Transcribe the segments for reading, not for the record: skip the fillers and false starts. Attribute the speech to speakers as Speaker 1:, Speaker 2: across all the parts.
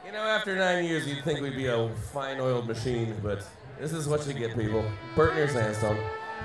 Speaker 1: You know, after 9 years, you'd think we'd be a fine oiled machine, but this is what you get, people. Bert near Sandstone.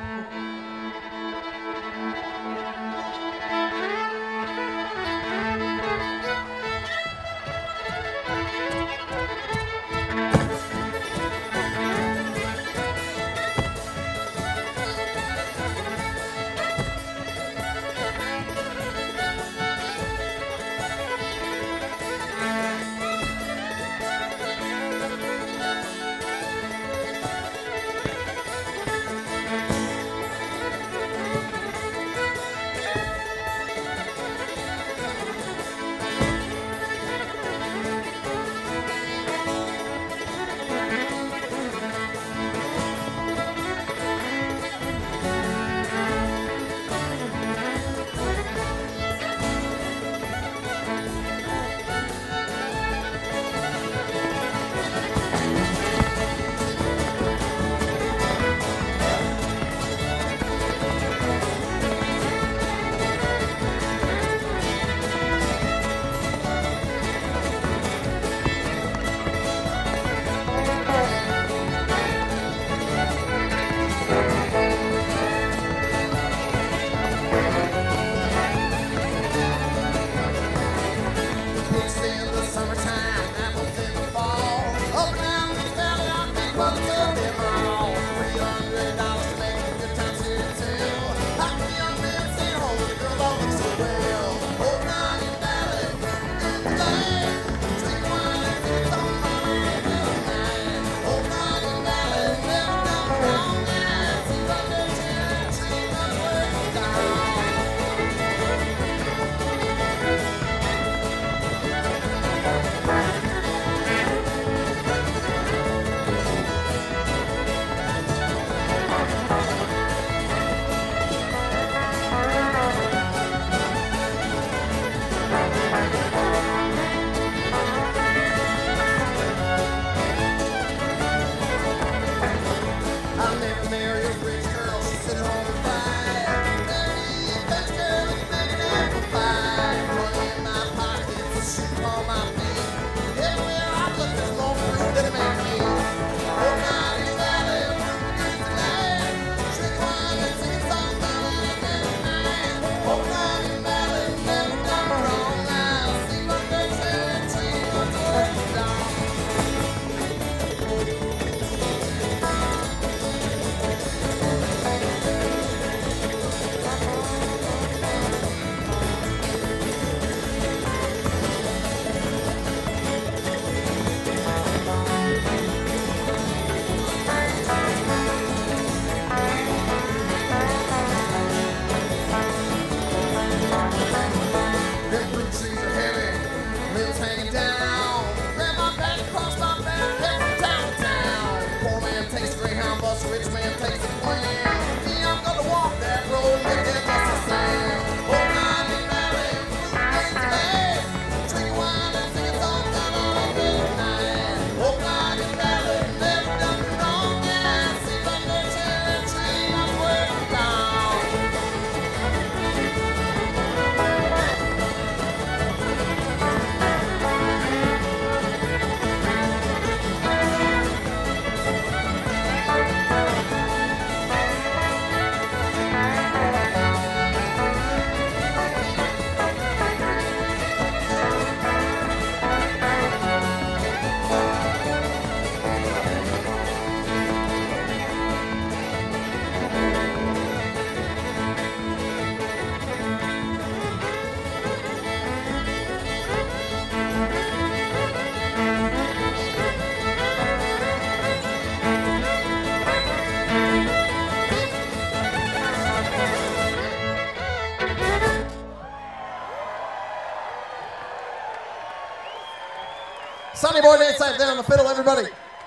Speaker 2: Sonny Boy Nate there on the fiddle, everybody.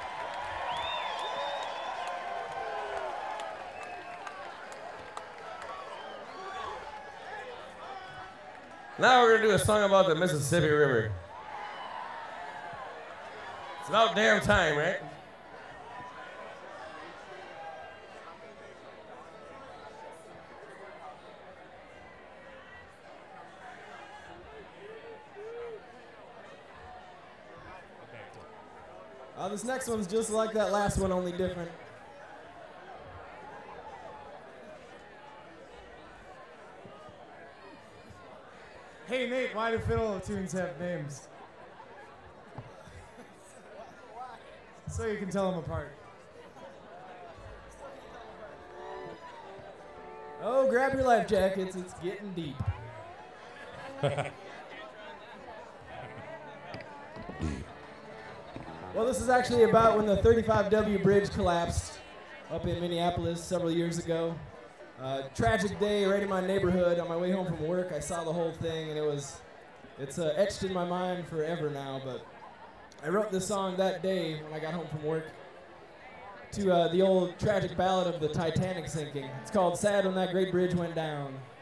Speaker 1: Now we're gonna do a song about the Mississippi River. It's about damn time, right?
Speaker 3: This next one's just like that last one, only different.
Speaker 4: Hey Nate, why do fiddle tunes have names? So you can tell them apart.
Speaker 3: Oh, grab your life jackets, it's getting deep. Well, this is actually about when the 35W bridge collapsed up in Minneapolis several years ago. Tragic day right in my neighborhood. On my way home from work, I saw the whole thing, and it's etched in my mind forever now. But I wrote this song that day when I got home from work to the old tragic ballad of the Titanic sinking. It's called "Sad When That Great Bridge Went Down."